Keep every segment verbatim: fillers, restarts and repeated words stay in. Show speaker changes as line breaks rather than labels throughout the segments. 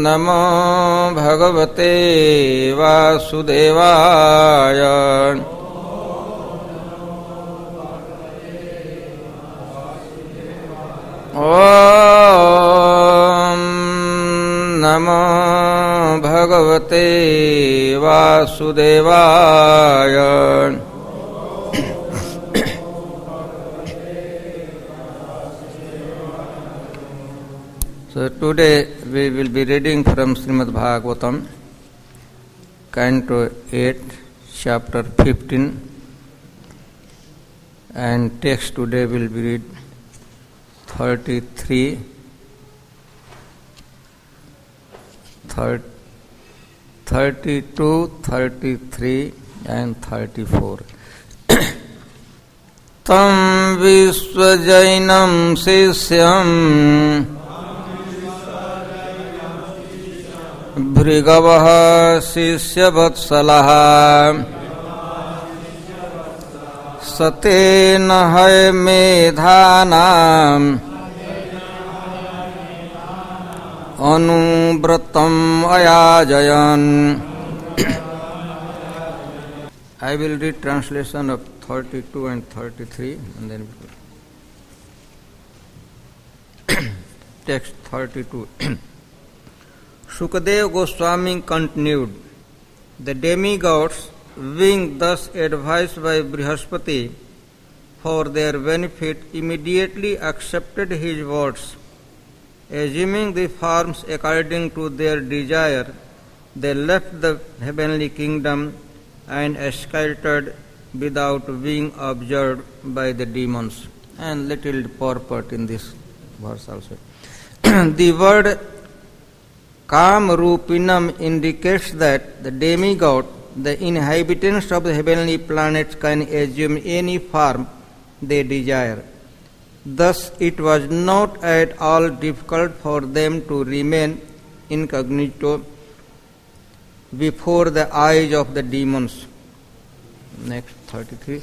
नमो भगवते वासुदेवाय। ओम नमो भगवते वासुदेवाय। So today we will be reading from Srimad Bhagavatam, Canto eight, Chapter fifteen, and text today will be read thirty-three, thirty-two, thirty-three, and thirty-four. Tam Vishwajainam Sishyam भृगवः शिष्यवत्सलः सतेन हयमेधानाम् अनुव्रतम् अयाजयन्. I will read translation of thirty-two and thirty-three and then text thirty-two. Shukadev Goswami continued, the demigods, being thus advised by Brihaspati for their benefit, immediately accepted his words. Assuming the forms according to their desire, they left the heavenly kingdom and escaped without being observed by the demons. And little purport in this verse also. The word Kamrupinam indicates that the demigod, the inhabitants of the heavenly planets, can assume any form they desire. Thus, it was not at all difficult for them to remain incognito before the eyes of the demons. Next, thirty-three.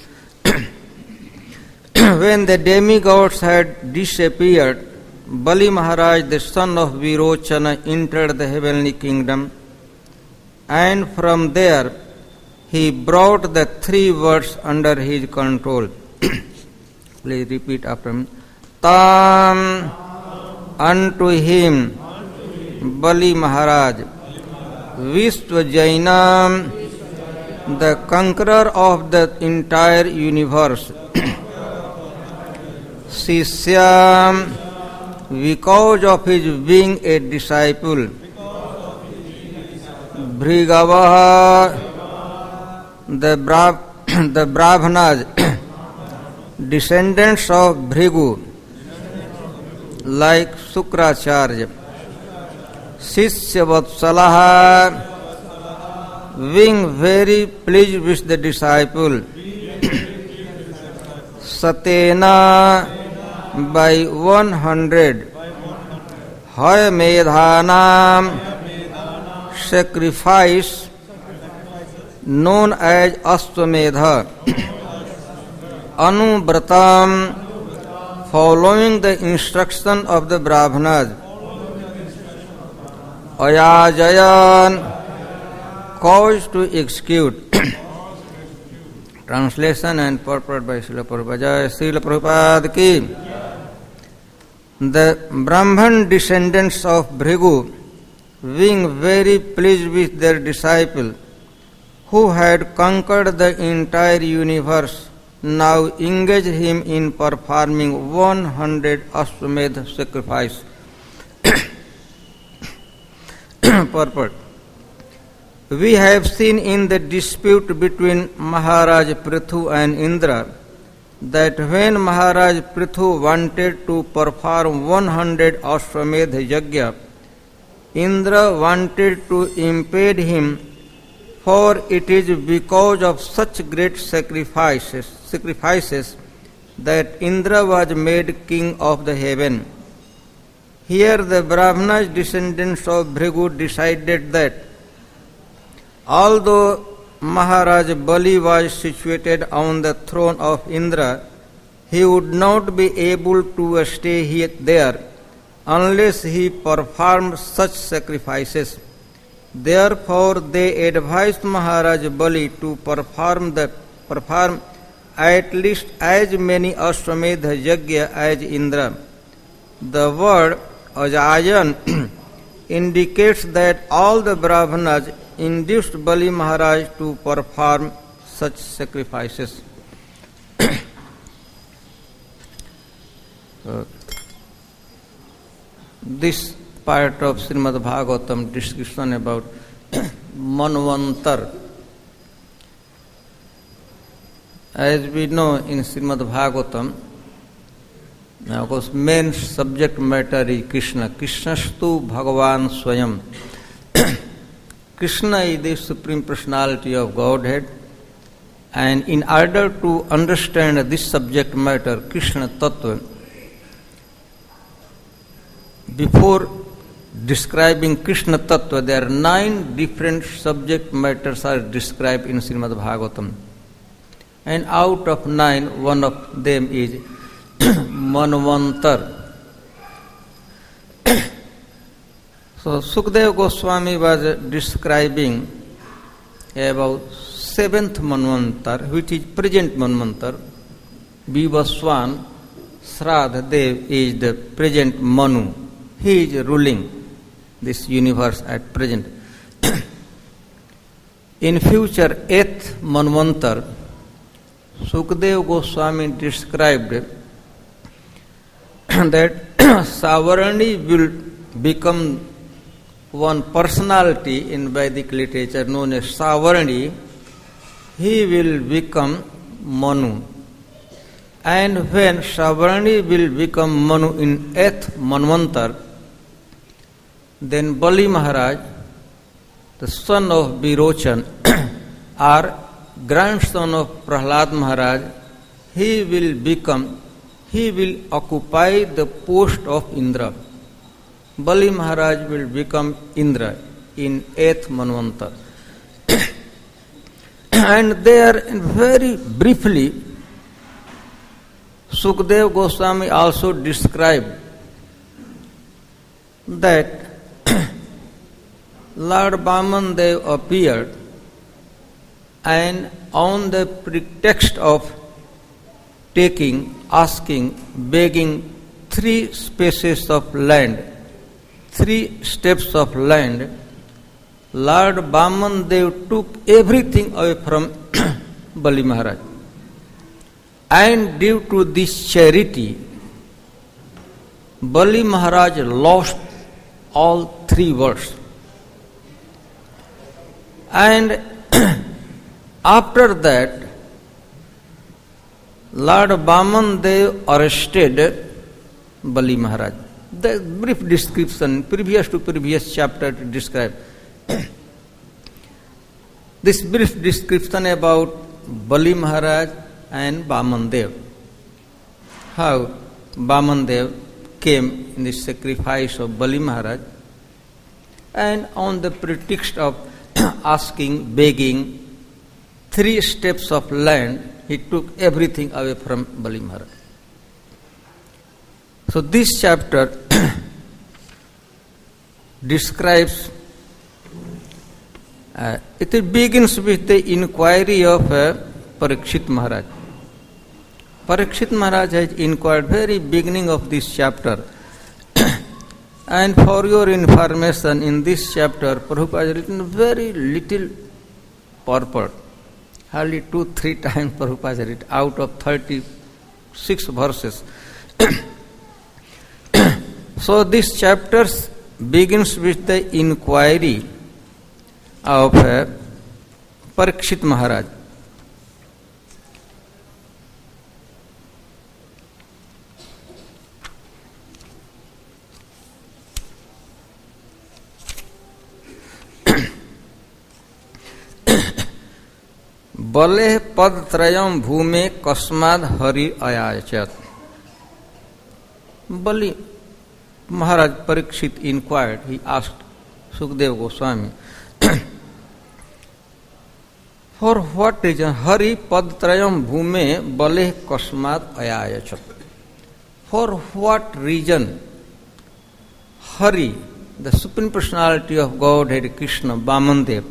When the demigods had disappeared, Bali Maharaj, the son of Virochana, entered the heavenly kingdom, and from there he brought the three words under his control. Please repeat after me. Tam, unto him, Bali Maharaj, Vishwajainam, the conqueror of the entire universe, Sishyam, because of his being a disciple, Bhrigavaha, the, Bra- the Brahmanas, descendants of Bhrigu, like Sukracharya, Sishyavatsalaha, being very pleased with the disciple, Satena, by one hundred, Hayamedhanam, sacrifice known as Aswamedha, Anubratam, following the instruction of the Brahmanas, Ayajayan, caused to execute. Translation and purport by Srila Prabhupada. Jai Srila Prabhupada ki. The Brahman descendants of Bhrigu, being very pleased with their disciple, who had conquered the entire universe, now engaged him in performing one hundred Ashwamedha sacrifice. Purport. We have seen in the dispute between Maharaj Prithu and Indra that when Maharaj Prithu wanted to perform one hundred Ashwamedha Yajna, Indra wanted to impede him, for it is because of such great sacrifices, sacrifices that Indra was made king of the heaven. Here the Brahmanas, descendants of Bhrigu, decided that although Maharaj Bali was situated on the throne of Indra, he would not be able to stay here there, unless he performed such sacrifices. Therefore they advised Maharaj Bali to perform the perform at least as many Ashwamedha Yajna as Indra. The word Ajayan indicates that all the Brahmanas induced Bali Maharaj to perform such sacrifices. uh, this part of Srimad Bhagavatam discussion about Manvantar. As we know in Srimad Bhagavatam, of course, main subject matter is Krishna. Krishnastu Bhagavan Swayam. Krishna is the Supreme Personality of Godhead, and in order to understand this subject matter, Krishna Tattva, before describing Krishna Tattva, there are nine different subject matters are described in Srimad Bhagavatam. And out of nine, one of them is Manvantar. So Sukadeva Goswami was describing about seventh Manvantar, which is present Manvantar. Vivaswan Sraddha Dev is the present Manu. He is ruling this universe at present. In future, eighth Manvantar, Sukadeva Goswami described that Savarani will become one personality in Vedic literature known as Savarani. He will become Manu. And when Savarani will become Manu in eighth Manvantar, then Bali Maharaj, the son of Birochan, or grandson of Prahlad Maharaj, he will become, he will occupy the post of Indra. Bali Maharaj will become Indra in eighth Manvantar. And there, very briefly, Sukadeva Goswami also described that Lord Vamandev appeared, and on the pretext of taking, asking, begging three spaces of land, three steps of land, Lord Vamandev took everything away from Bali Maharaj. And due to this charity, Bali Maharaj lost all three worlds. And after that, Lord Vamandev arrested Bali Maharaj. The brief description, previous to previous chapter described. This brief description about Bali Maharaj and Vamandev. How Vamandev came in the sacrifice of Bali Maharaj, and on the pretext of asking, begging, three steps of land, he took everything away from Bali Maharaj. So this chapter describes, uh, it begins with the inquiry of uh, Parikshit Maharaj. Parikshit Maharaj has inquired very beginning of this chapter. And for your information, in this chapter, Prabhupada has written very little purport. Hardly two, three times Prabhupada has written out of thirty-six verses. So this chapter begins with the inquiry of uh, Parikshit Maharaj. बले पद त्रयम भूमे कस्माद Hari अयाचत. Bali Maharaj Parikshit inquired, he asked Sukadeva Goswami, for what reason Hari pad trayam bhume bale kasmad ayayachat? For what reason Hari, the Supreme Personality of Godhead Krishna, Vamandev,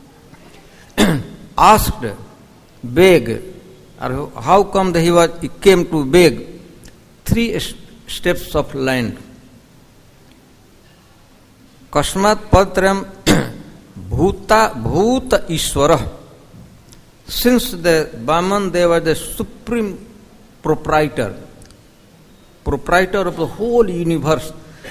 asked, beg, or how come that he was he came to beg three steps of land. Kasmat patram bhuta bhuta ishvara. Since the Vamandev was the supreme proprietor, proprietor of the whole universe,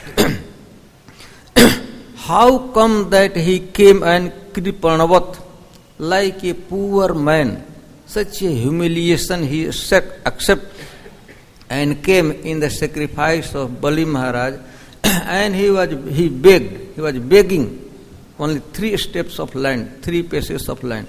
how come that he came and kripanavad like a poor man? Such a humiliation he accepted and came in the sacrifice of Bali Maharaj, and he was he begged, he was begging only three steps of land, three pieces of land.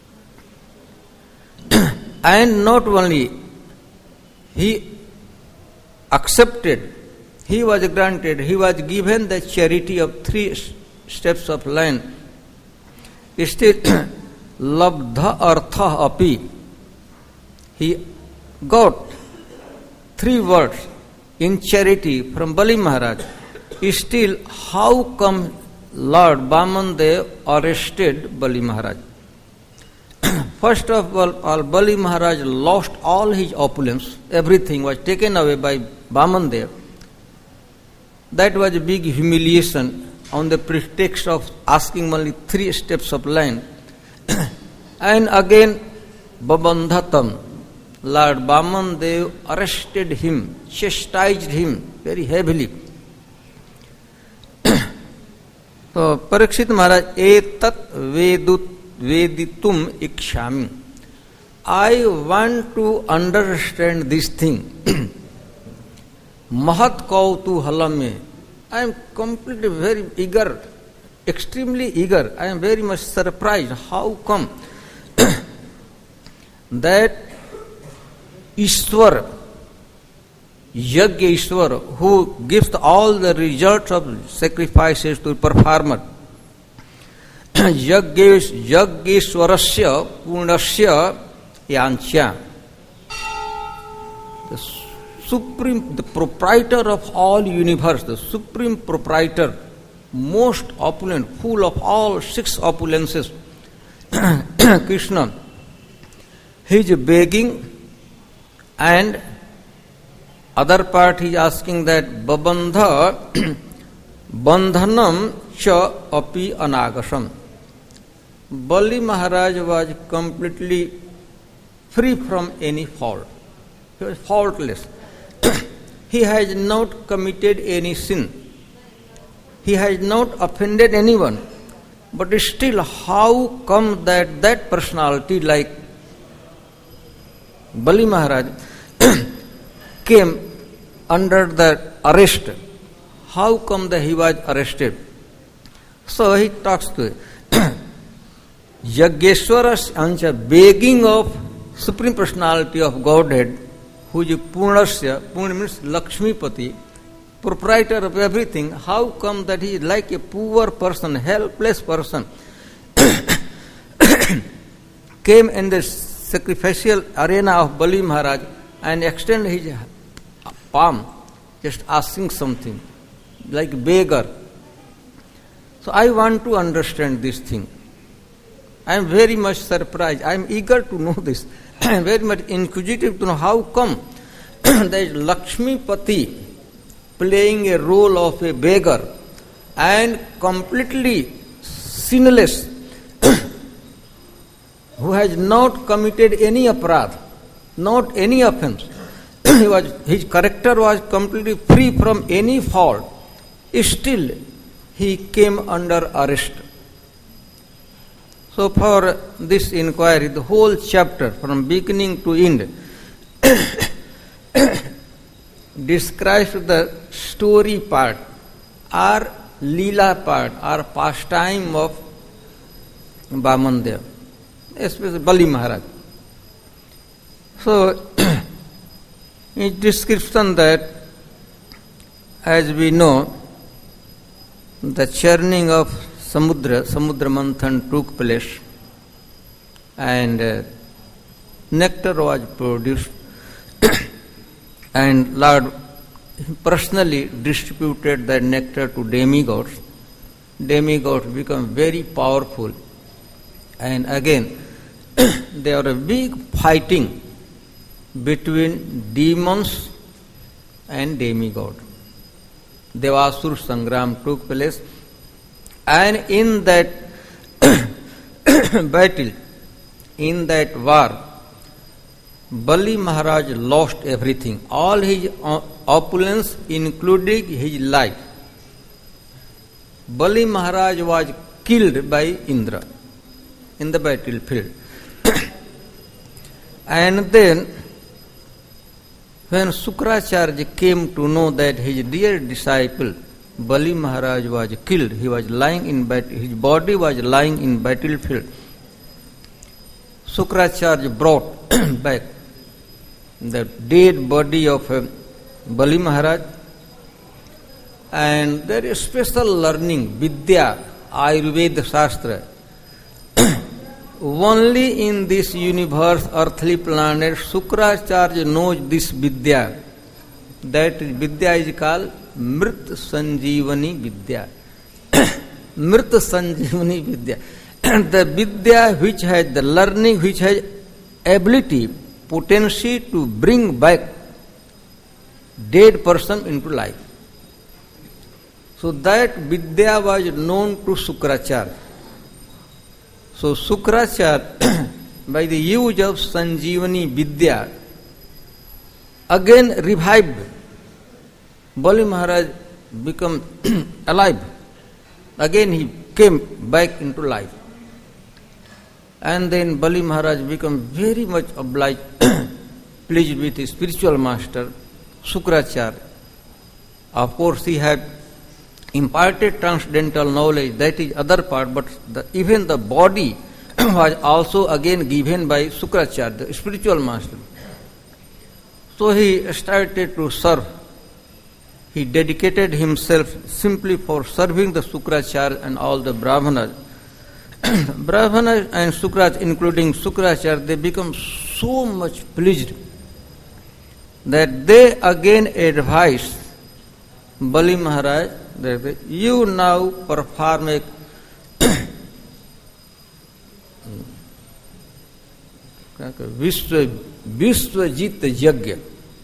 And not only he accepted, he was granted, he was given the charity of three steps of land. Still, labdha artha api, he got three words in charity from Bali Maharaj. Still, how come Lord Vamandev arrested Bali Maharaj? First of all, all, Bali Maharaj lost all his opulence, everything was taken away by Vamandev. That was a big humiliation on the pretext of asking only three steps of land. And again, Babandhatam, Lord Vamandev arrested him, chastised him very heavily. So, Parikshit Maharaj, etat vedut veditum ikshami. I want to understand this thing. Mahat kautuhalame. I am completely very eager, extremely eager. I am very much surprised. How come that Ishwar, Yajna Ishwar, who gives all the results of sacrifices to performer, Yajneshwarasya Purnasya Yancha, the supreme, the proprietor of all universe, the supreme proprietor, most opulent, full of all six opulences, Krishna, he is begging, and other part he is asking that Babandha Bandhanam cha api anagasam. Bali Maharaj was completely free from any fault. He was faultless. He has not committed any sin. He has not offended anyone. But still, how come that that personality like Bali Maharaj came under the arrest? How come that he was arrested? So he talks to Yajneshwara's answer, begging of Supreme Personality of Godhead, who is Purnasya, Purna means Lakshmipati, proprietor of everything. How come that he is like a poor person, helpless person, came in the sacrificial arena of Bali Maharaj and extended his palm, just asking something, like beggar. So I want to understand this thing. I am very much surprised. I am eager to know this. I am very much inquisitive to know how come there is Lakshmipati playing a role of a beggar and completely sinless, who has not committed any aparadh, not any offense. he was, his character was completely free from any fault. Still, he came under arrest. So for this inquiry, the whole chapter from beginning to end describes the story part or Leela part or pastime of Vamandev, especially Bali Maharaj. So in description that, as we know, the churning of Samudra, Samudra Manthan took place, and uh, nectar was produced, and Lord personally distributed that nectar to demigods. Demigods become very powerful, and again there are a big fighting between demons and demigod. Devasur Sangram took place, and in that battle, in that war, Bali Maharaj lost everything, all his opulence, including his life. Bali Maharaj was killed by Indra in the battlefield. And then, when Sukracharya came to know that his dear disciple Bali Maharaj was killed, he was lying in bat- his body was lying in battlefield. Sukracharya brought back the dead body of uh, Bali Maharaj, and there is special learning, Vidya, Ayurveda Shastra. Only in this universe, earthly planet, Sukracharya knows this Vidya. That Vidya is called Mrit Sanjeevani Vidya. Mrit Sanjeevani Vidya. The Vidya which has the learning, which has ability, potency to bring back dead person into life. So that Vidya was known to Sukracharya. So Sukracharya, by the use of Sanjeevani Vidya, again revived. Bali Maharaj became alive. Again he came back into life. And then Bali Maharaj became very much obliged, pleased with his spiritual master, Sukracharya. Of course, he had imparted transcendental knowledge, that is other part, but the, even the body was also again given by Sukracharya, the spiritual master. So he started to serve. He dedicated himself simply for serving the Sukracharya and all the Brahmanas. Brahmanas and Sukracharya, including Sukracharya, they become so much pleased that they again advised Bali Maharaj that you now perform a Vishwa, Vishwajit Yajna.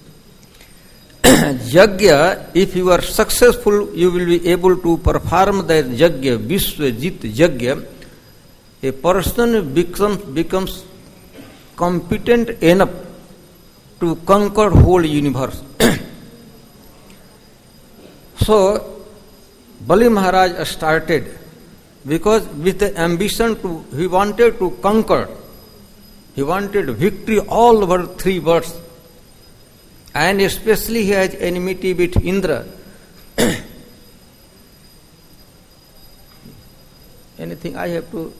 Yajna, if you are successful, you will be able to perform that Yajna, Vishwajit Yajna. A person becomes, becomes competent enough to conquer whole universe. So, Bali Maharaj started because with the ambition to, he wanted to conquer, he wanted victory all over three worlds, and especially he has enmity with Indra. Anything I have to...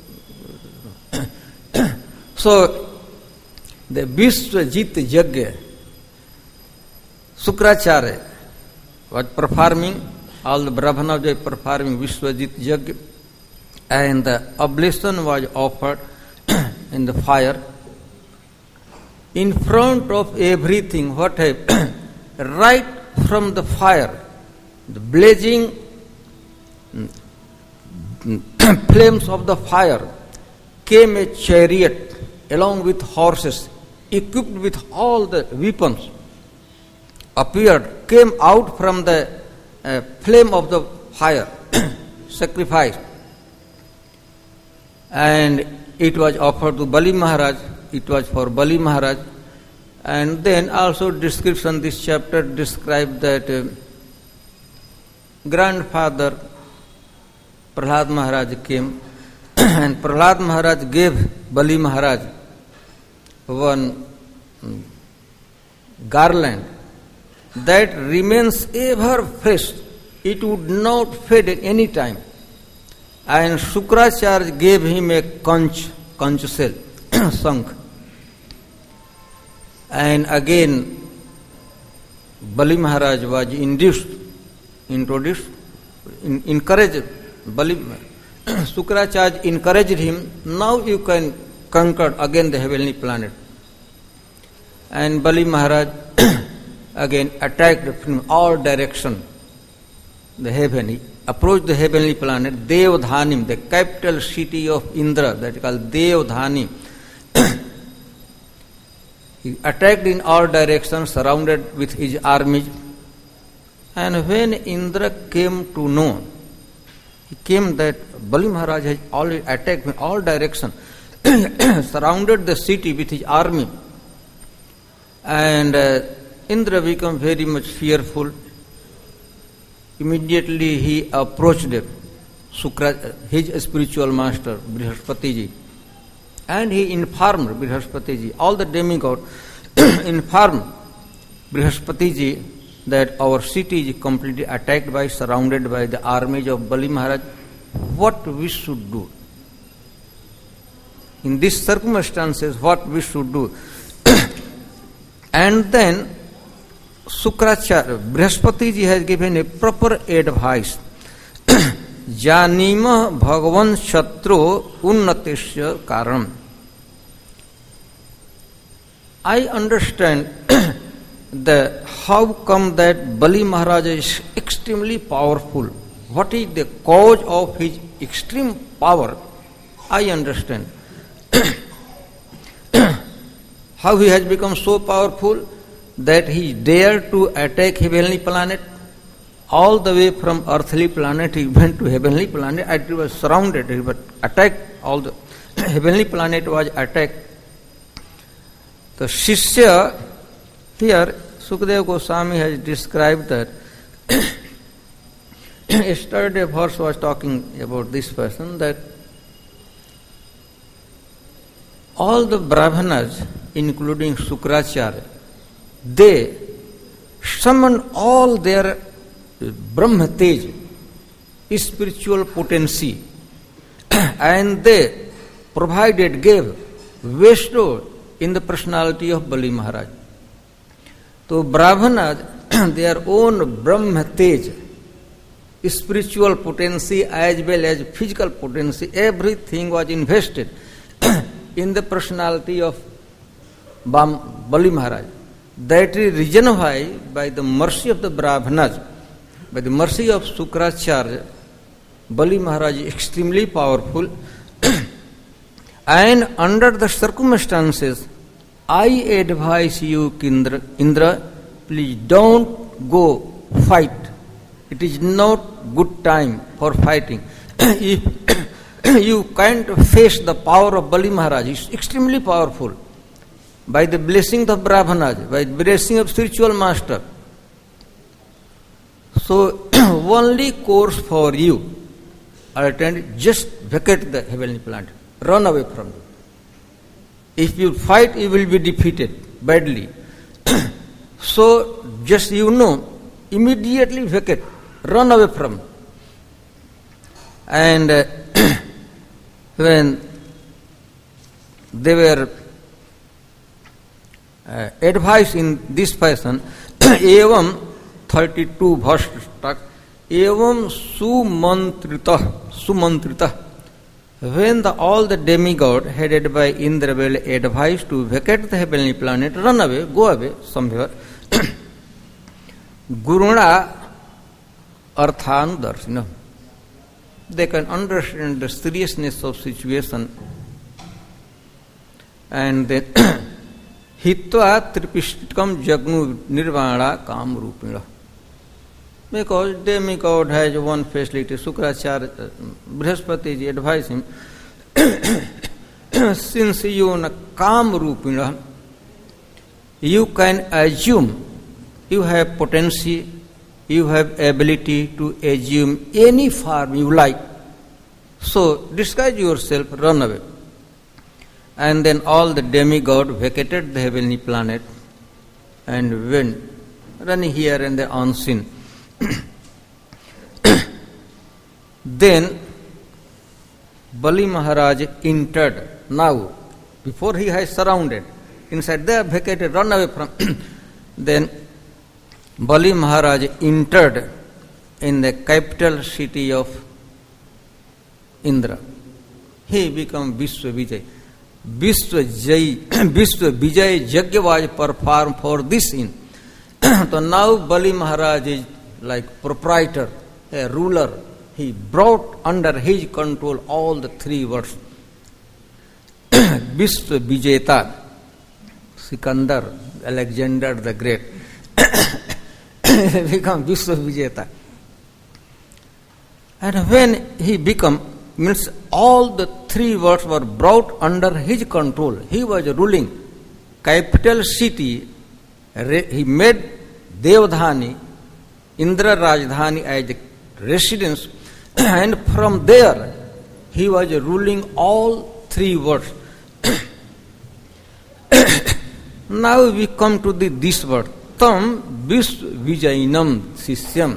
So, the Vishwajit Yajna, Sukracharya was performing, all the Brahmanas were performing Vishwajit Yajna, and the oblation was offered in the fire. In front of everything, what happened? Right from the fire, the blazing flames of the fire, came a chariot along with horses, equipped with all the weapons, appeared, came out from the uh, flame of the fire, sacrificed. And it was offered to Bali Maharaj, it was for Bali Maharaj. And then also description, this chapter described that uh, grandfather Prahlad Maharaj came, and Prahlad Maharaj gave Bali Maharaj one garland that remains ever fresh. It would not fade at any time. And Sukracharya gave him a conch, conch shell, sunk. And again, Bali Maharaj was induced, introduced, in, encouraged. Bali, Sukracharya encouraged him, now you can conquer again the heavenly planet. And Bali Maharaj again attacked from all direction the heaven. He approached the heavenly planet, Devdhanim, the capital city of Indra, that is called Devdhani. He attacked in all directions, surrounded with his armies. And when Indra came to know, he came that Bali Maharaj has already attacked in all directions, surrounded the city with his army. And uh, Indra became very much fearful. Immediately he approached Sukra, his spiritual master, Brihaspatiji, and he informed Brihaspatiji, all the demigods informed Brihaspatiji that our city is completely attacked by, surrounded by the armies of Bali Maharaj. What we should do? In these circumstances, what we should do? And then Sukracharya, Brihaspatiji has given a proper advice. Janima Bhagavan Shatru Unnatesya Karam. I understand the how come that Bali Maharaj is extremely powerful. What is the cause of his extreme power? I understand. How he has become so powerful that he dared to attack heavenly planet. All the way from earthly planet he went to heavenly planet. It was surrounded, he was attacked. All the heavenly planet was attacked. The Shishya, here Sukadeva Goswami has described that. Yesterday verse was talking about this person, that all the Brahmanas, including Sukracharya, they summon all their Brahma Tej, spiritual potency, and they provided, gave, bestowed in the personality of Bali Maharaj. So Brahmanas, their own Brahma Tej, spiritual potency as well as physical potency, everything was invested in the personality of Bali Maharaj. That is reason why, by the mercy of the Brahmanas, by the mercy of Sukracharya, Bali Maharaj is extremely powerful. And under the circumstances, I advise you, Indra, Indra, please don't go fight. It is not good time for fighting. If you can't face the power of Bali Maharaj, he is extremely powerful. By the blessing of Brahmanas, by the blessing of spiritual master. So, only course for you, alternative, just vacate the heavenly planet. Run away from it. If you fight, you will be defeated badly. So, just you know, immediately vacate. Run away from it. And uh, when they were uh, advised in this fashion, evam thirty-two verse stuck, evam sumantrita, sumantrita. When the, all the demigod headed by Indra were advised to vacate the heavenly planet, run away, go away somewhere, Guruna Arthanudarsina, they can understand the seriousness of situation, and then Hitva Tripishtikam Jagnu Nirvana Kam Rupina. Because demigod has one facility, Sukracharya, Brihaspatiji advised him, since you are Kam Rupina, you can assume you have potency, you have ability to assume any form you like. So disguise yourself, run away. And then all the demigod vacated the heavenly planet and went, running here and there unseen. Then Bali Maharaj entered. Now, before he has surrounded, inside they are vacated, run away from. Then Bali Maharaj entered in the capital city of Indra. He became Vishwa Vijay. Vishwa Vijay Yajna was performed for this inn. So now Bali Maharaj is like proprietor, a ruler. He brought under his control all the three worlds. Vishwa Vijeta, Sikandar, Alexander the Great, become Vishwa Vijeta. And when he become, means all the three worlds were brought under his control. He was ruling capital city. He made Devdhani, Indra Rajdhani as a residence, and from there he was ruling all three worlds. Now we come to the, this word, Tam Vishwa Vijayanam Sisyam.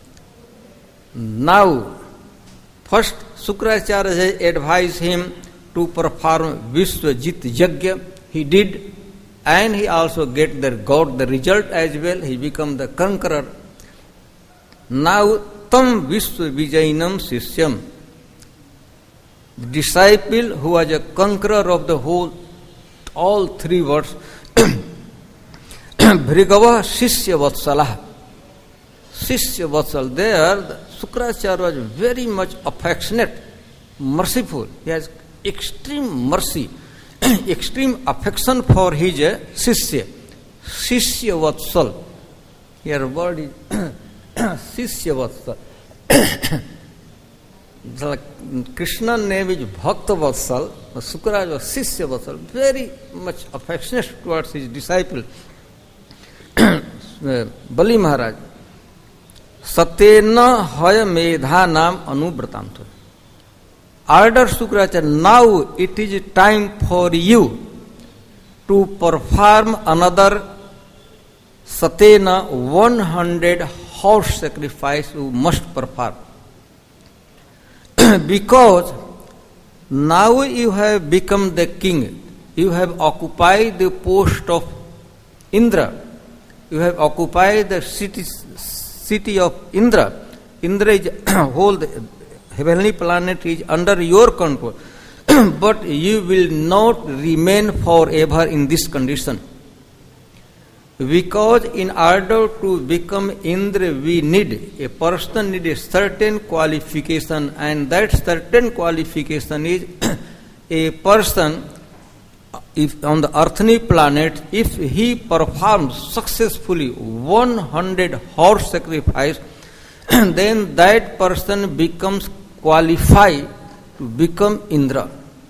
Now, first Sukracharya has advised him to perform Vishwajit Yajna. He did, and he also get the, got the result as well. He became the conqueror. Now, Tam Vishwa Vijayanam Sisyam. The disciple who was a conqueror of the whole, all three words, Bhrigava Shishya Vatsalah. Shishya Vatsal, there the Sukracharya was very much affectionate, merciful. He has extreme mercy, extreme affection for his Shishya. Shishya Vatsal. Here word is Shishya Vatsal. The Krishna name is Bhakta Vatsal. Sukracharya was Shishya Vatsal, very much affectionate towards his disciple. Bali Maharaj. Satena Haya Medha Nam Anubratanto. Order Sukracharya, now it is time for you to perform another Satena one hundred horse sacrifice you must perform. Because now you have become the king, you have occupied the post of Indra, you have occupied the city, city of Indra. Indra is whole the heavenly planet is under your control, but you will not remain forever in this condition. Because in order to become Indra, we need, a person need a certain qualification, and that certain qualification is a person, if on the earthly planet, if he performs successfully one hundred horse sacrifice, then that person becomes qualified to become Indra.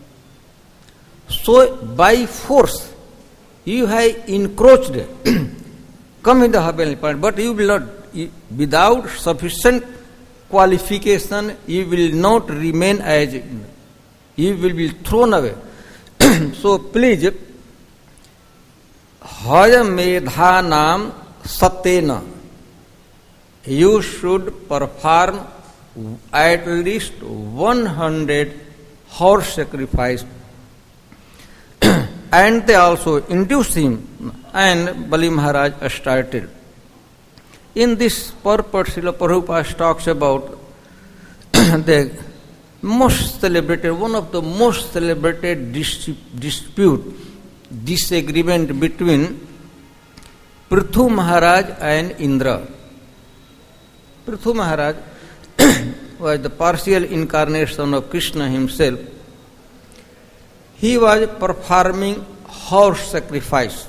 So by force, you have encroached, come in the heavenly planet, but you will not, without sufficient qualification, you will not remain as, you will be thrown away. So please, Haya Medhanam Satena, you should perform at least one hundred horse sacrifice. And they also induced him, and Bali Maharaj started. In this purport, Srila Prabhupada talks about the most celebrated, one of the most celebrated dis- dispute, disagreement between Prithu Maharaj and Indra. Prithu Maharaj was the partial incarnation of Krishna himself. He was performing horse sacrifice,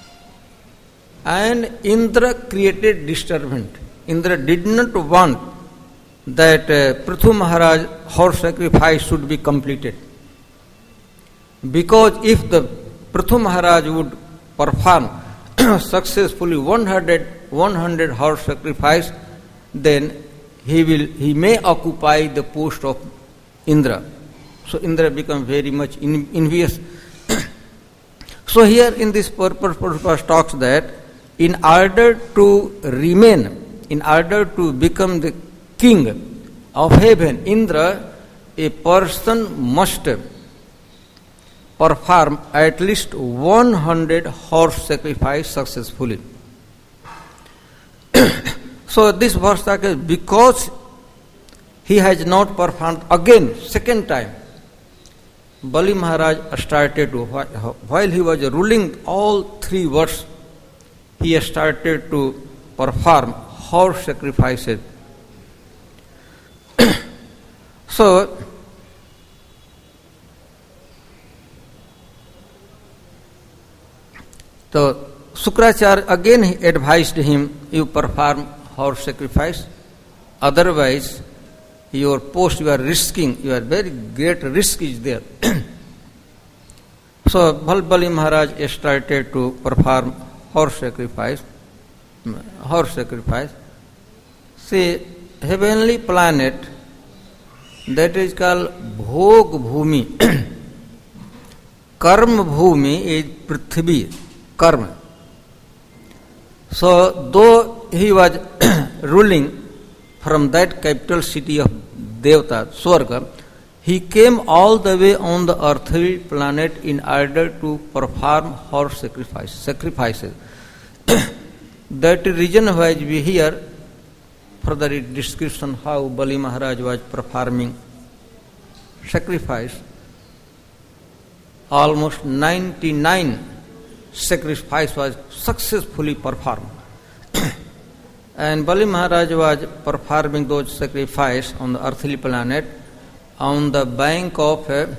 and Indra created disturbance. Indra did not want that uh, Prithu Maharaj horse sacrifice should be completed, because if the Prithu Maharaj would perform successfully one hundred horse sacrifice, then he will he may occupy the post of Indra. So Indra become very much envious. So here in this purpose, purpose talks that in order to remain, in order to become the king of heaven, Indra, a person must perform at least one hundred horse sacrifice successfully. So this verse talks, because he has not performed again, second time, Bali Maharaj started to, while he was ruling all three worlds, he started to perform horse sacrifices. So, so Sukracharya again advised him, you perform horse sacrifice, otherwise your post you are risking, your very great risk is there. So Bali Maharaj started to perform horse sacrifice, horse sacrifice. See, heavenly planet, that is called Bhog Bhumi. Karma Bhumi is Prithvi, Karma. So, though he was ruling from that capital city of Devta, Swarga, he came all the way on the earthly planet in order to perform horse sacrifice, sacrifices. That reason why we hear further description how Bali Maharaj was performing sacrifice. Almost ninety-nine sacrifice was successfully performed. And Bali Maharaj was performing those sacrifices on the earthly planet on the bank of a,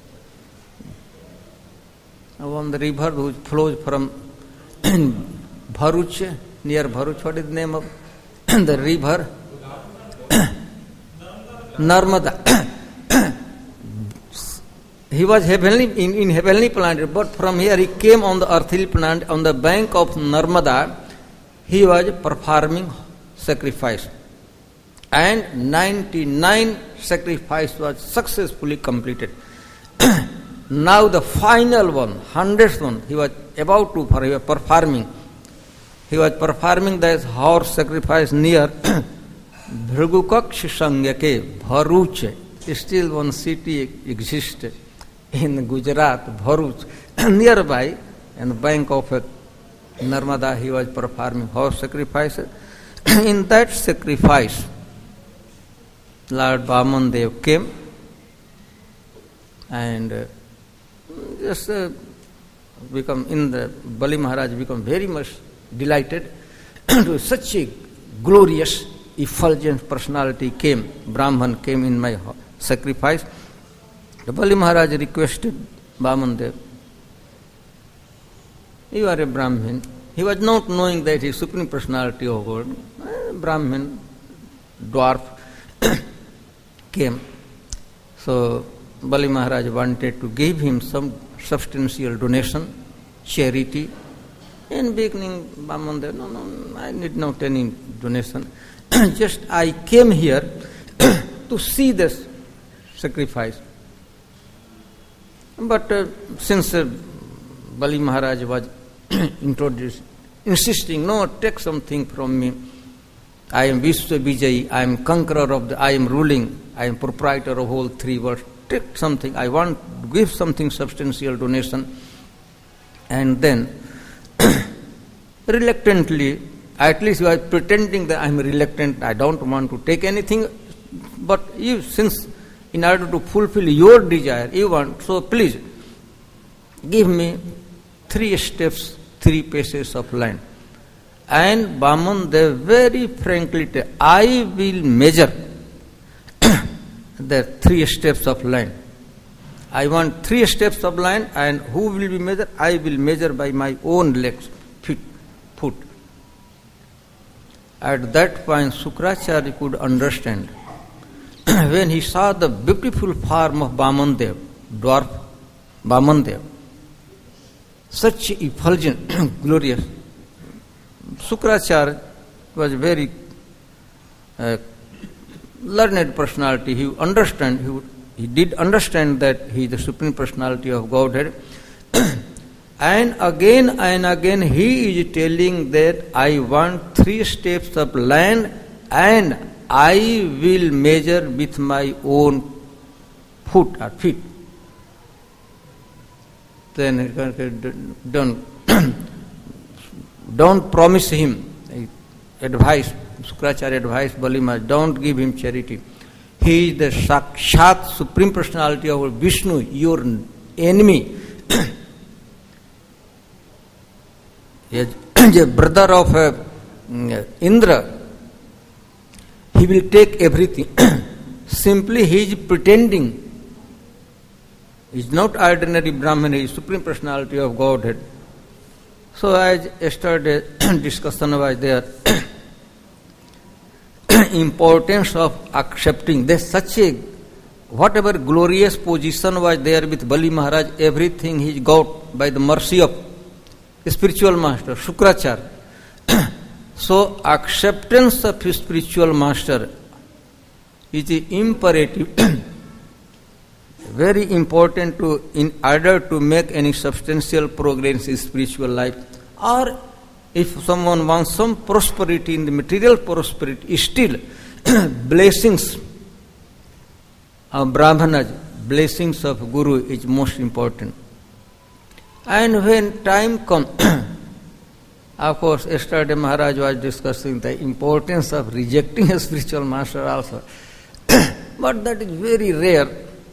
on the river which flows from Bharuch, near Bharuch. What is the name of the river? Narmada. He was heavenly in, in heavenly planet, but from here he came on the earthly planet on the bank of Narmada. He was performing sacrifice, and ninety-nine sacrifice was successfully completed. Now the final one, hundredth one, he was about to he was performing. He was performing this horse sacrifice near Bhrigukaksh Sangyake, Bharuch. Still one city exists in Gujarat, Bharuch, nearby, on the bank of Narmada. He was performing horse sacrifices. In that sacrifice, Lord Vaman Dev came and uh, just uh, become in the Bali Maharaj become very much delighted to such a glorious, effulgent personality came. Brahman came in my sacrifice. The Bali Maharaj requested Vaman Dev, you are a Brahmin. He was not knowing that he is Supreme Personality of God. Brahmin, dwarf, came. So Bali Maharaj wanted to give him some substantial donation, charity. In beginning, Vaman Dev, no, no, I need not any donation. Just I came here to see this sacrifice. But uh, since uh, Bali Maharaj was introduced, insisting, no, take something from me. I am Vishwa Vijay, I am conqueror of the, I am ruling, I am proprietor of all three worlds. Take something, I want to give something substantial donation. And then, reluctantly, at least you are pretending that I am reluctant, I don't want to take anything. But you, since in order to fulfill your desire, you want, so please give me three steps, three paces of land. And Vaman Dev very frankly said, I will measure the three steps of land. I want three steps of land, and who will be measured? I will measure by my own legs, feet, foot. At that point, Sukracharya could understand. When he saw the beautiful form of Vaman Dev, dwarf Vaman Dev, such effulgent, glorious. Sukracharya was very uh, learned personality. He understand. He, would, he did understand that he is the Supreme Personality of Godhead. And again and again he is telling that I want three steps of land, and I will measure with my own foot or feet. Then don't don't promise him. Advice, Sukracharya advised Bali Maharaj, don't give him charity. He is the Sakshat Supreme Personality of Vishnu, your enemy. He has a brother of uh, Indra, he will take everything. Simply he is pretending. He is not ordinary Brahman, he is Supreme Personality of Godhead. So as yesterday discussion was there, importance of accepting. There's such a, whatever glorious position was there with Bali Maharaj, everything he got by the mercy of spiritual master, Shukracharya. So acceptance of his spiritual master is imperative, very important to, in order to make any substantial progress in spiritual life. Or if someone wants some prosperity in the material prosperity, still blessings of Brahmanas, blessings of Guru is most important. And when time comes, of course, yesterday Maharaj was discussing the importance of rejecting a spiritual master also. But that is very rare.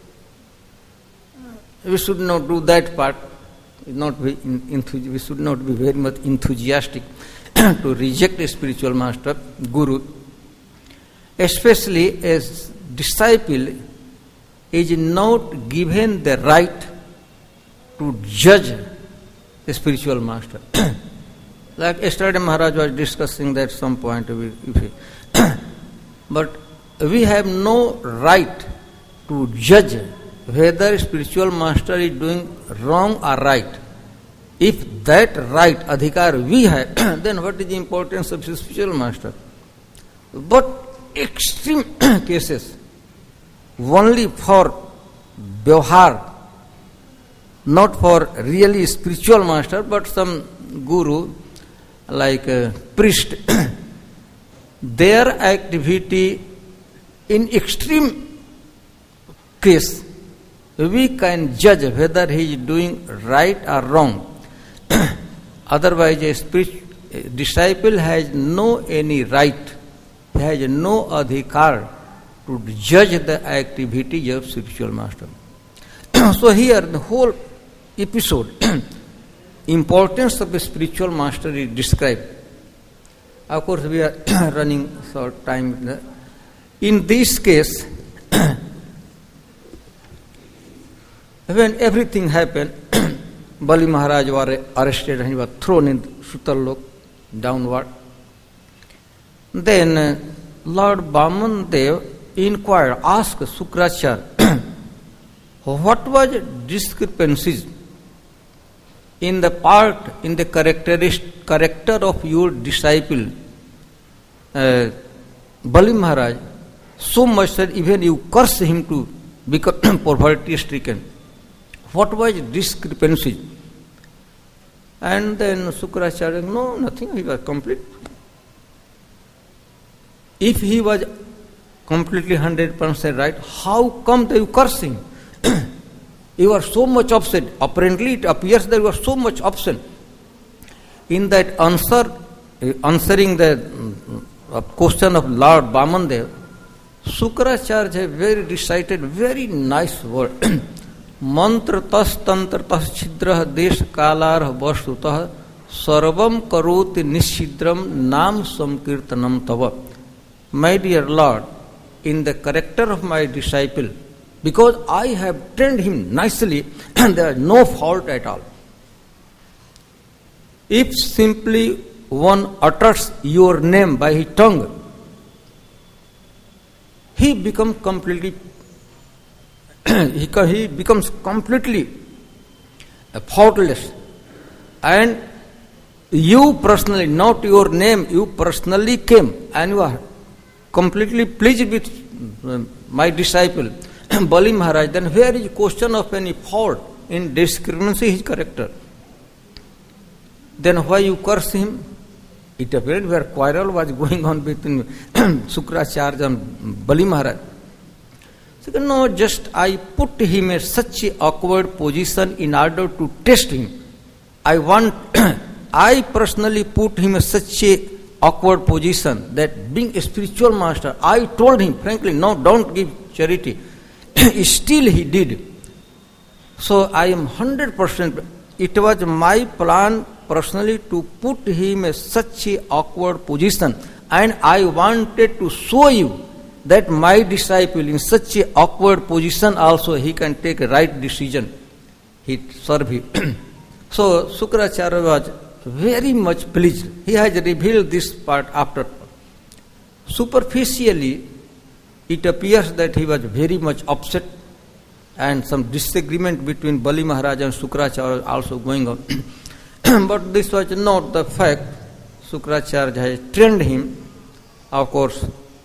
We should not do that part. Not be enthusi- we should not be very much enthusiastic to reject a spiritual master, Guru. Especially as disciple is not given the right to judge a spiritual master. Like yesterday Maharaj was discussing that some point. If we, but we have no right to judge whether spiritual master is doing wrong or right. If that right, adhikar we have, then what is the importance of spiritual master? But extreme cases, only for vyavhar, not for really spiritual master, but some guru, like a priest, their activity in extreme case, we can judge whether he is doing right or wrong. Otherwise, a, spirit, a disciple has no any right, he has no adhikar to judge the activity of spiritual master. So here the whole episode, importance of a spiritual master is described. Of course, we are running short time. In this case, when everything happened, Bali Maharaj was arrested and he was thrown in Sutalok downward. Then uh, Lord Baman Dev inquired, asked Shukracharya, what was discrepancies in the part, in the characteristic character of your disciple, uh, Bali Maharaj, so much that even you curse him to become poverty stricken. What was discrepancy? And then Shukracharya, no, nothing, he was complete. If he was completely one hundred percent right, how come that you curse him? You are so much upset. Apparently it appears that you are so much upset. In that answer, answering the uh, question of Lord Bamandev, Shukracharya has very recited very nice word. Mantra tas tantra tas chidra desh kalar vastutah sarvam karoti nishidram nam samkirtanam tava. My dear Lord, in the character of my disciple, because I have trained him nicely and there is no fault at all. If simply one utters your name by his tongue, he becomes completely he, he becomes completely faultless. And you personally, not your name, you personally came and you are completely pleased with my disciple, Bali Maharaj, then where is the question of any fault in discrepancy his character? Then why you curse him? It appeared where quarrel was going on between Shukracharya and Bali Maharaj. So, no, just I put him in such an awkward position in order to test him. I want, I personally put him in such a awkward position that being a spiritual master, I told him, frankly, no, don't give charity. Still he did. So I am one hundred percent, it was my plan personally to put him in such a awkward position, and I wanted to show you that my disciple in such a awkward position also he can take a right decision. He served him. So Sukracharya was very much pleased. He has revealed this part after. Superficially, it appears that he was very much upset, and some disagreement between Bali Maharaj and Sukracharya also going on. But this was not the fact. Sukracharya has trained him. Of course,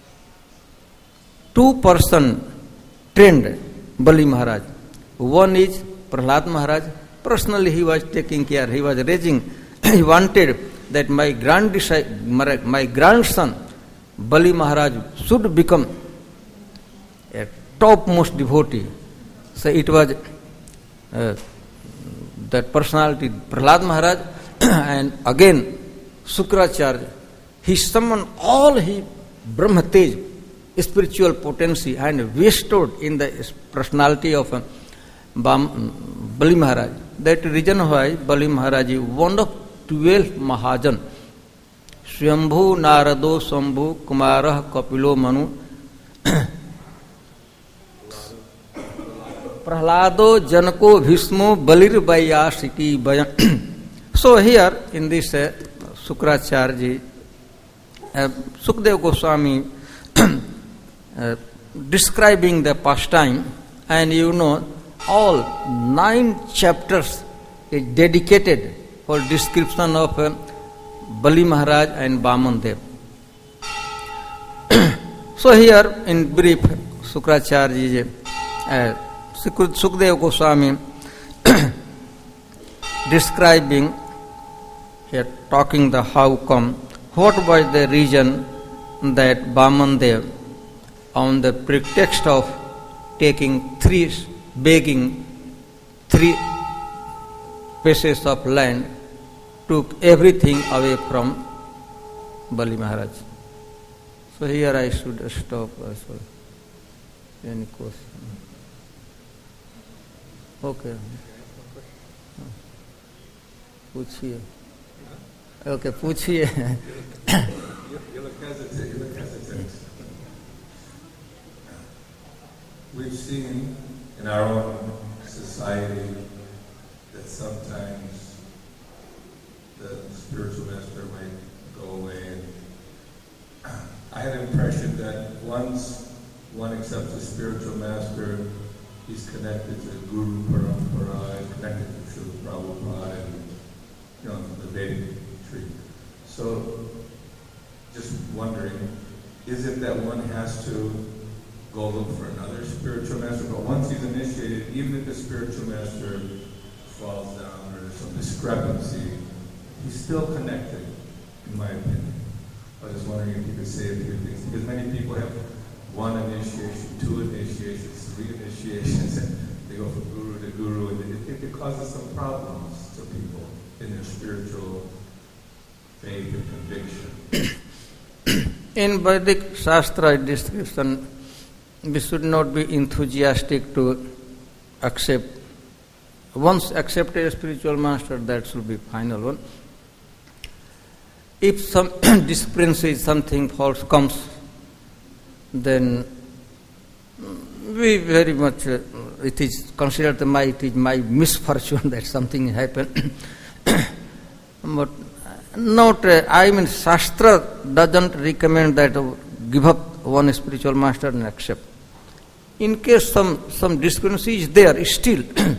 two persons trained Bali Maharaj. One is Prahlad Maharaj. Personally, he was taking care. He was raising. He wanted that my grand my grandson Bali Maharaj should become a topmost devotee. So it was uh, that personality, Prahlad Maharaj, and again Sukracharya. He summoned all his Brahmatej, spiritual potency, and bestowed in the personality of uh, Bali Maharaj. That reason why Bali Maharaj is one of twelve Mahajan. Swambhu, Narado, Sambhu, Kumara, Kapilo, Manu, Prahlado, Janako, Bhismo, Balir, Bayashiki, Bayan. So here in this uh, Sukracharya ji, uh, Sukdev Goswami uh, describing the pastime, and you know all nine chapters is dedicated for description of uh, Bali Maharaj and Vaman Dev. So here in brief, Sukracharya ji, uh, Sukdev Goswami describing here, talking the how come, what was the reason that Vaman Dev, on the pretext of taking three, begging three pieces of land, took everything away from Bali Maharaj. So here I should stop. Also. Any question? Okay. पूछिए. Okay, पूछिए.
You look hesitant. You look hesitant. We've seen in our own society that sometimes the spiritual master might go away, and I had an impression that once one accepts a spiritual master, he's connected to the Guru Parampara, connected to Srila Prabhupada, and you know, the Vedic tree. So, just wondering, is it that one has to go look for another spiritual master? But once he's initiated, even if the spiritual master falls down or there's some discrepancy, he's still connected, in my opinion. I was just wondering if you could say a few things, because many people have one initiation, two initiations, three initiations, and they go from guru to guru, and it, it causes some problems to people in their spiritual faith and conviction.
In Vedic Shastra description, we should not be enthusiastic to accept. Once accepted a spiritual master, that should be final one. If some discrepancy, something false comes, then we very much, uh, it is considered my, it is my misfortune that something happened. But not, uh, I mean, Shastra doesn't recommend that uh, give up one spiritual master and accept. In case some, some discrepancy is there, still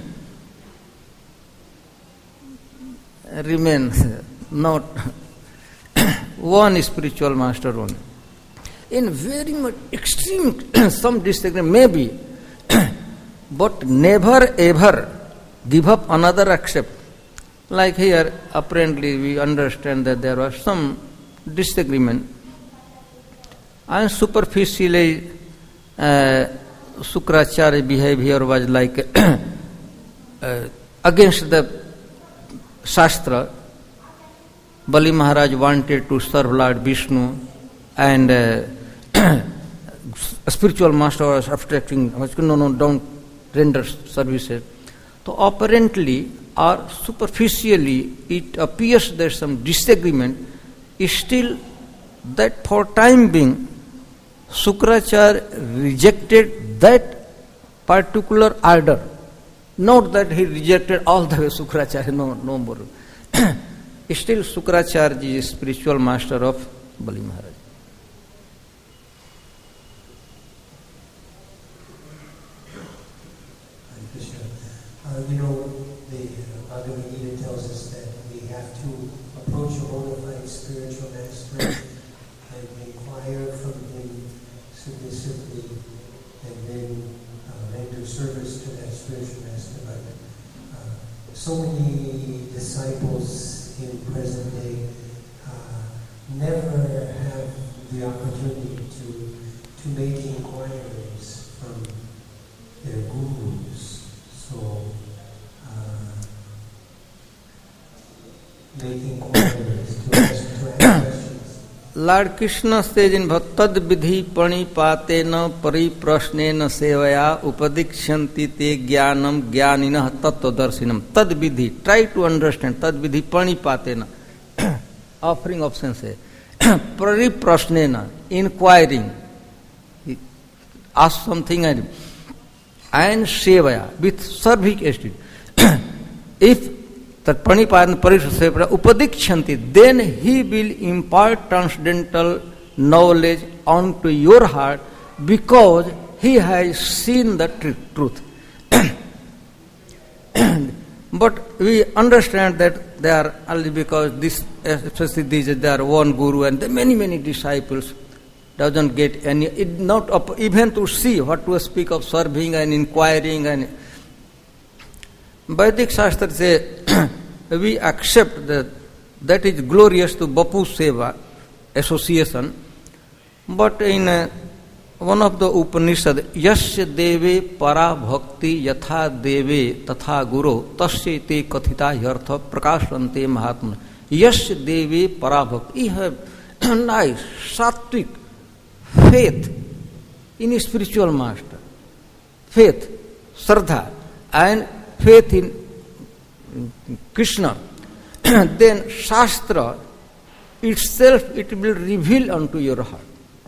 remain not one spiritual master only. In very much extreme, some disagreement maybe, but never ever give up another accept. Like here, apparently we understand that there was some disagreement, and superficially uh, Sukracharya behavior was like uh, against the Shastra. Bali Maharaj wanted to serve Lord Vishnu, and uh, a spiritual master was obstructing, no, no, don't render services. So apparently or superficially it appears there's some disagreement, still that for time being Shukracharya rejected that particular order. Not that he rejected all the way Shukracharya, no, no more. Still Shukracharya is spiritual master of Bali Maharaj.
Uh, you know, the uh, Bhagavad Gita tells us that we have to approach a bona fide spiritual master and inquire from him submissively, and then uh, render service to that spiritual master. But uh, so many disciples in present day uh, never have the opportunity to to make inquiries from their gurus. So, uh, making inquiries to ask, to ask questions.
Lord Krishna says in Bhattad Vidhi Panipatena Pariprashnena Sevaya Upadikshanti Te Jnanam Jnaninah Tattvadarsinam. Tad Vidhi, try to understand. Tad Vidhi Panipatena, offering of sense. Pariprashnena, inquiring. Ask something and and sevaya, with serving attitude. If that pranipatana parishavaya upadikshanti, then he will impart transcendental knowledge onto your heart because he has seen the truth. But we understand that they are only because this, especially these, they are one guru and the many, many disciples doesn't get any, it not up, even to see what to speak of serving and inquiring. And Vedic Shastra says we accept that that is glorious to Bapu Seva association, but in uh, one of the Upanishad, Yasya Deve Para Bhakti Yatha Deve Tatha Guru Tasya Te Kathita Yartha Prakashante Mahatma. Yasya Deve Para Bhakti. You have nice, sattvic faith in a spiritual master, faith, Shraddha, and faith in Krishna, then Shastra itself, it will reveal unto your heart.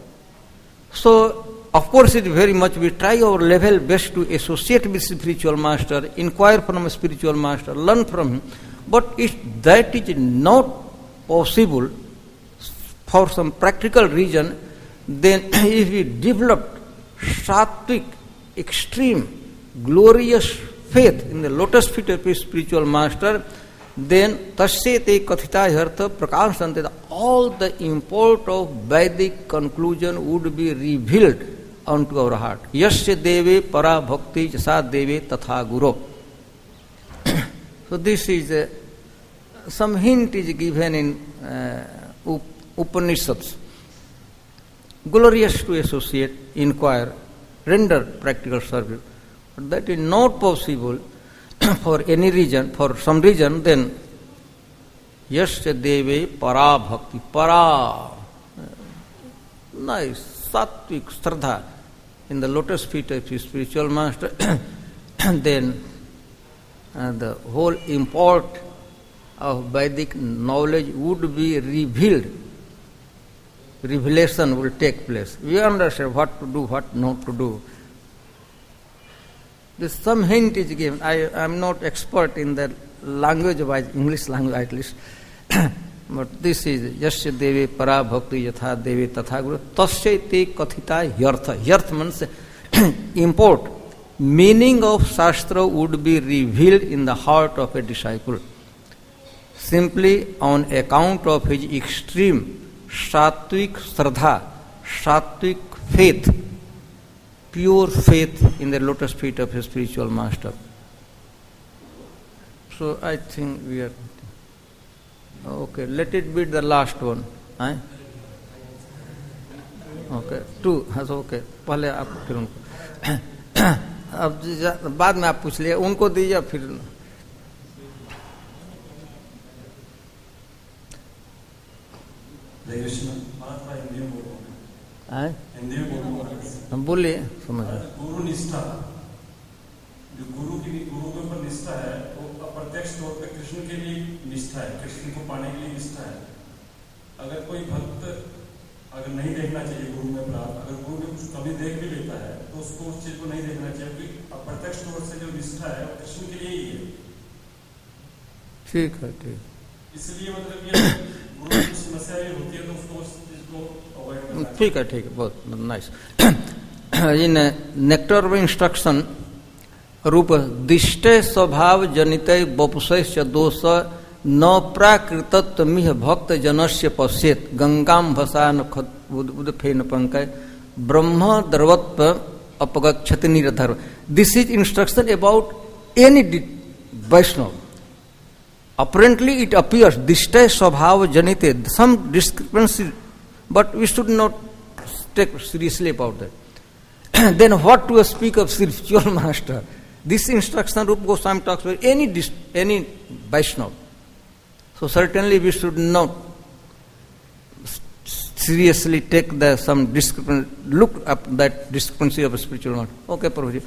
So, of course, it very much, we try our level best to associate with spiritual master, inquire from a spiritual master, learn from him, but if that is not possible for some practical reason, then if we developed sattvic, extreme, glorious faith in the lotus feet of a spiritual master, then tasya te kathita hartha prakashante, all the import of Vedic conclusion would be revealed unto our heart. Yasya deve para bhakti jasa deve tatha guru. So this is uh, some hint is given in uh, Upanishads. Glorious to associate, inquire, render practical service. But that is not possible for any reason, for some reason, then Yasya Deve Para Bhakti. Para, nice, sattvic, Shraddha in the lotus feet of his spiritual master, then uh, the whole import of Vedic knowledge would be revealed. Revelation will take place. We understand what to do, what not to do. This some hint is given. I am not expert in the language wise, English language at least. But this is Yasya Devi Para Bhakti Yatha Devi Tatha Guru Tasya Te Kathita Yartha. Yartha means import. Meaning of Shastra would be revealed in the heart of a disciple simply on account of his extreme sattvic Shraddha, sattvic faith, pure faith in the lotus feet of his spiritual master. So I think we are okay. Let it be the last one. Eh? Okay, two. Okay. पहले आप फिर उनको अब बाद में आप पूछ लिए उनको दीजिए फिर हम बोलिए समझ
गुरु निष्ठा जो गुरु की गुरु के ऊपर निष्ठा है वो अप्रत्यक्ष प्रत्यक्ष तौर पे कृष्ण के लिए निष्ठा है, कृष्ण को पाने के लिए निष्ठा है। अगर कोई भक्त अगर नहीं देखना चाहिए गुरु में प्राप्त, अगर गुरु में कुछ कभी देख भी लेता है तो उसको उस चीज को नहीं देखना चाहिए, क्योंकि अप्रत्यक्ष तौर से जो निष्ठा है वो कृष्ण के लिए ही है।
ठीक है, ठीक।
इसलिए मतलब ये गुरु की समस्या भी होती है तो उसको उस चीज को अवॉइड करना चाहिए।
ठीक है, ठीक है, बहुत nice. In nectar of instruction रूप दिष्टे स्वभाव जनित बपुष दोष न प्राकृतत्व मिह भक्त जनस्य पश्येत गंगाम भसान उदफेन पंकय ब्रह्म द्रवत्व अपगच्छति निरधर्म। This is instruction about any Vaishnava. Apparently it appears dishta swabhava janite, some discrepancy, but we should not take seriously about that. Then what to speak of spiritual master? This instruction Rupa Goswami talks about any any Vaishnava. So certainly we should not seriously take the some discrepancy, look up that discrepancy of a spiritual master. Okay, Prabhuji.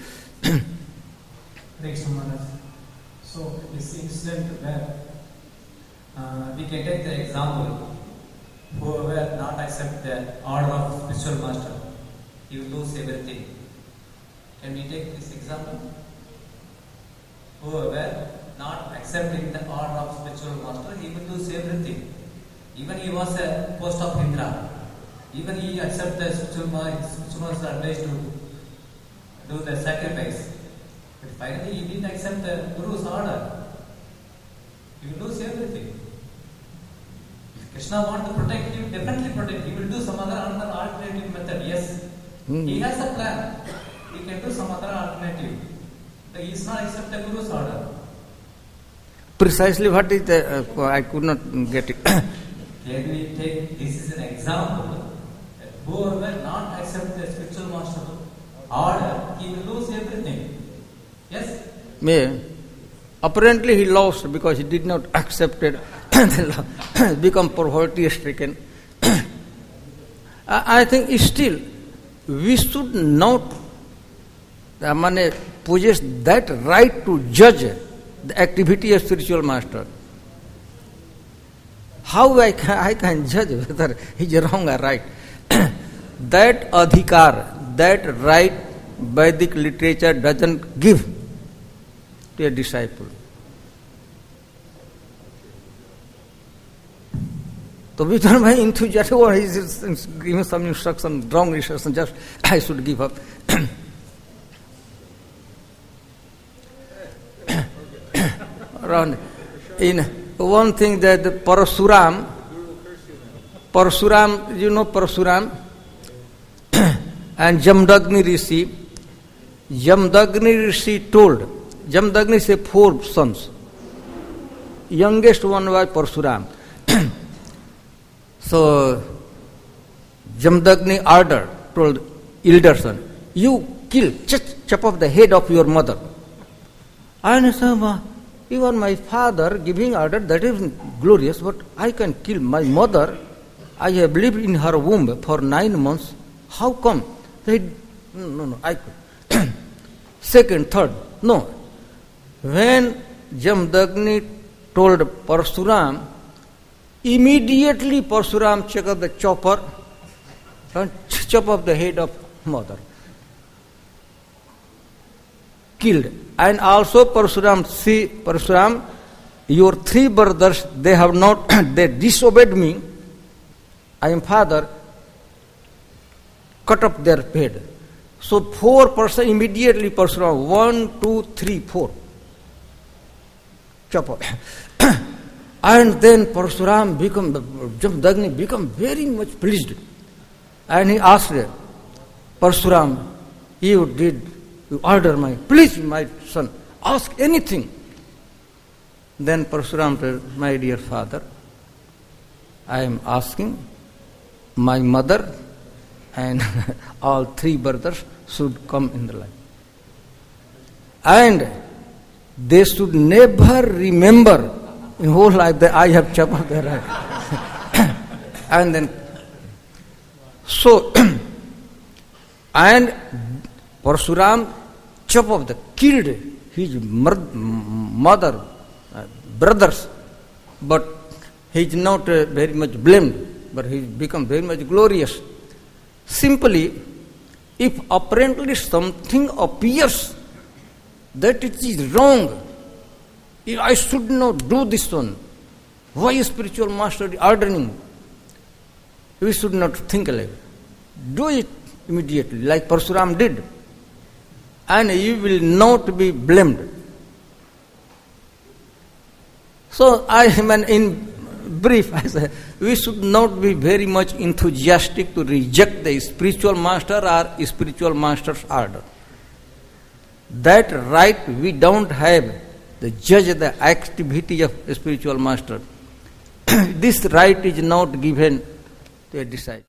Next Maharaj. So this incident where uh, we can take the example, whoever not accept the order of spiritual master, he will lose everything. Can we take this example? Whoever not accepting the order of spiritual master, he will lose everything. Even he was a post of Indra, even he accept the spiritual master's advice to do the sacrifice. But finally he didn't accept the Guru's order. He will lose everything. If Krishna wants to protect, he will definitely protect. He will do some other alternative method. Yes, mm. he has a plan. He can do some other alternative. But he is not accept the Guru's order.
Precisely what is the, uh, I could not get it.
Can we take, this is an example, that whoever not accept the spiritual master order, he will lose everything. Yes?
May. Apparently he lost because he did not accept it, become poverty stricken. I think still we should not I mean, possess that right to judge the activity of spiritual master. How I can, I can judge whether he is wrong or right? That adhikar, that right, Vedic literature doesn't give to a disciple. So Vidhan Bhai enthusiastic, or he is giving some instruction, wrong instruction, just I should give up. Around in one thing that the Parasuram, Parasuram, you know Parasuram, and Jamdagni Rishi, Jamdagni Rishi told, Jamdagni said four sons. Youngest one was Parasuram. So Jamdagni ordered, told elder son, you kill, just chop off the head of your mother. And he said, even my father giving order, that is glorious, but I can kill my mother. I have lived in her womb for nine months. How come? They, no, no, no, I could. Second, third, no. When Jamdagni told Parasuram, immediately Parasuram checked up the chopper and chop off the head of mother. Killed. And also Parasuram, see, Parasuram, your three brothers, they have not, they disobeyed me. I am father. Cut up their head. So four person immediately Parasuram, one, two, three, four. Chop off. And then Parasuram become, Jamdagni become very much pleased. And he asked Parasuram, you did, you order my, please my son, ask anything. Then Parasuram said, my dear father, I am asking my mother and all three brothers should come in the life. And they should never remember in whole life that I have chopped off their head. And then, so, and Parasuram chopped off the, killed his mother uh, brothers, but he is not uh, very much blamed, but he become very much glorious. Simply, if apparently something appears that it is wrong, I should not do this one. Why is spiritual master ordering? We should not think like it. Do it immediately, like Parsuram did, and you will not be blamed. So I mean, in brief, I say, we should not be very much enthusiastic to reject the spiritual master or spiritual master's order. That right we don't have, to judge the activity of a spiritual master. This right is not given to a disciple.